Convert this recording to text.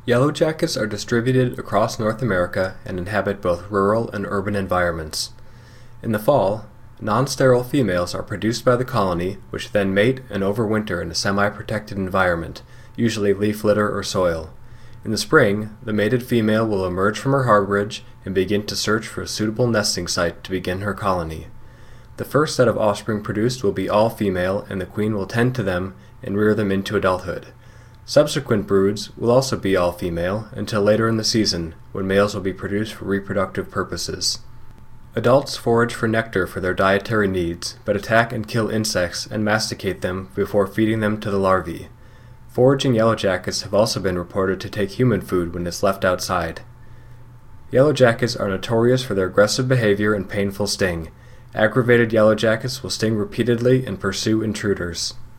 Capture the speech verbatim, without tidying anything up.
Yellow jackets are distributed across North America and inhabit both rural and urban environments. In the fall, non-sterile females are produced by the colony, which then mate and overwinter in a semi-protected environment, usually leaf litter or soil. In the spring, the mated female will emerge from her harborage and begin to search for a suitable nesting site to begin her colony. The first set of offspring produced will be all female, and the queen will tend to them and rear them into adulthood. Subsequent broods will also be all female until later in the season, when males will be produced for reproductive purposes. Adults forage for nectar for their dietary needs, but attack and kill insects and masticate them before feeding them to the larvae. Foraging yellow jackets have also been reported to take human food when it's left outside. Yellow jackets are notorious for their aggressive behavior and painful sting. Aggravated yellow jackets will sting repeatedly and pursue intruders.